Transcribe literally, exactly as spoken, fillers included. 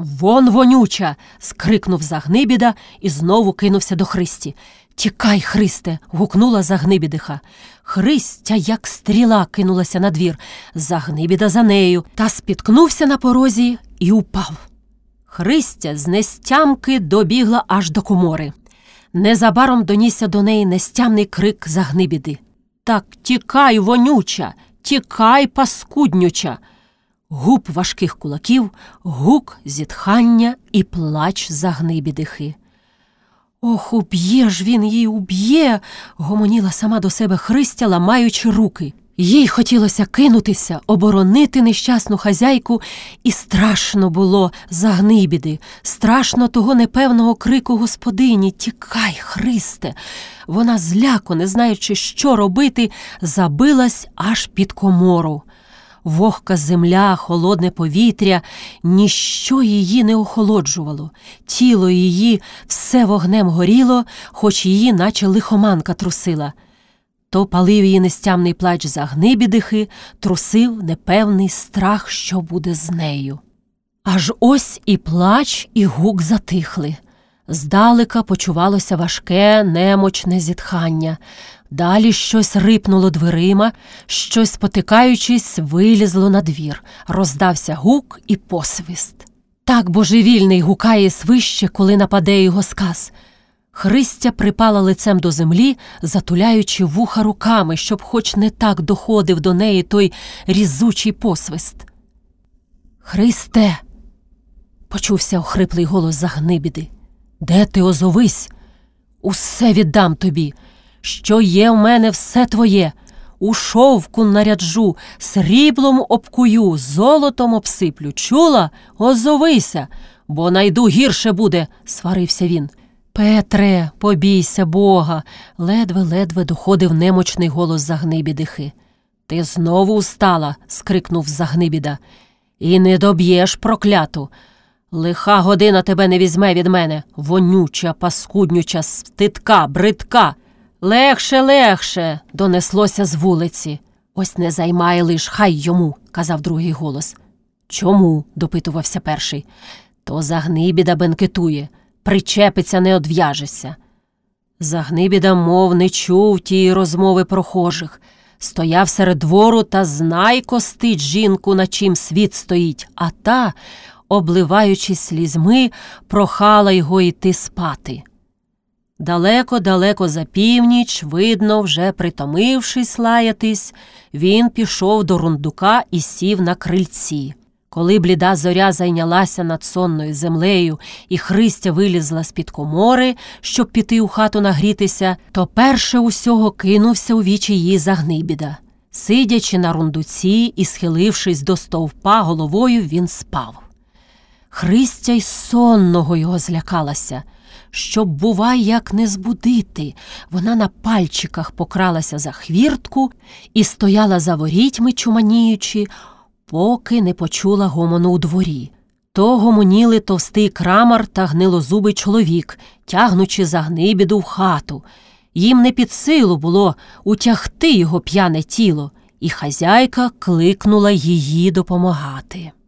«Вон вонюча!» – скрикнув Загнибіда і знову кинувся до Христі. «Тікай, Христе!» – гукнула Загнибідиха. Христя, як стріла, кинулася на двір. Загнибіда за нею, та спіткнувся на порозі і упав. Христя з нестямки добігла аж до комори. Незабаром донісся до неї нестямний крик Загнибіди. «Так тікай, вонюча! Тікай, паскуднюча!» Гуп важких кулаків, гук, зітхання і плач Загнибідихи. «Ох, уб'є ж він її, уб'є!» – гомоніла сама до себе Христя, ламаючи руки. Їй хотілося кинутися, оборонити нещасну хазяйку, і страшно було Загнибіди, страшно того непевного крику господині «Тікай, Христе!». Вона зляко, не знаючи, що робити, забилась аж під комору. Вогка земля, холодне повітря – ніщо її не охолоджувало. Тіло її все вогнем горіло, хоч її наче лихоманка трусила. То палив її нестямний плач Загнибідихи, трусив непевний страх, що буде з нею. Аж ось і плач, і гук затихли. Здалека почувалося важке, немочне зітхання. Далі щось рипнуло дверима, щось, спотикаючись, вилізло на двір. Роздався гук і посвист. Так божевільний гукає свище, коли нападе його сказ. Христя припала лицем до землі, затуляючи вуха руками, щоб хоч не так доходив до неї той різучий посвист. «Христе!» – почувся охриплий голос Загнибіди. «Де ти, озовись? Усе віддам тобі. Що є в мене, все твоє. У шовку наряджу, сріблом обкую, золотом обсиплю. Чула? Озовися, бо найду гірше буде», – сварився він. «Петре, побійся Бога!» – ледве-ледве доходив немочний голос Загнибідихи. «Ти знову устала!» – скрикнув Загнибіда. «І не доб'єш, прокляту! Лиха година тебе не візьме від мене, вонюча, паскуднюча, стидка, бридка!» «Легше, легше!» – донеслося з вулиці. «Ось не займай лиш, хай йому!» – казав другий голос. «Чому?» – допитувався перший. «То Загнибіда бенкетує. Причепиться, не одв'яжешся». Загнибіда мов не чув тієї розмови прохожих. Стояв серед двору та знай костить жінку, на чим світ стоїть, а та, обливаючись слізьми, прохала його йти спати. Далеко-далеко за північ, видно, вже притомившись лаятись, він пішов до рундука і сів на крильці. Коли бліда зоря зайнялася над сонною землею і Христя вилізла з-під комори, щоб піти у хату нагрітися, то перше усього кинувся у вічі їй Загнибіда. Сидячи на рундуці і схилившись до стовпа головою, він спав. Христя й сонного його злякалася. Щоб, бувай, як не збудити, вона на пальчиках покралася за хвіртку і стояла за ворітьми, чуманіючи, поки не почула гомону у дворі. То гомоніли товстий крамар та гнилозубий чоловік, тягнучи Загнибіду в хату. Їм не під силу було утягти його п'яне тіло, і хазяйка кликнула її допомагати.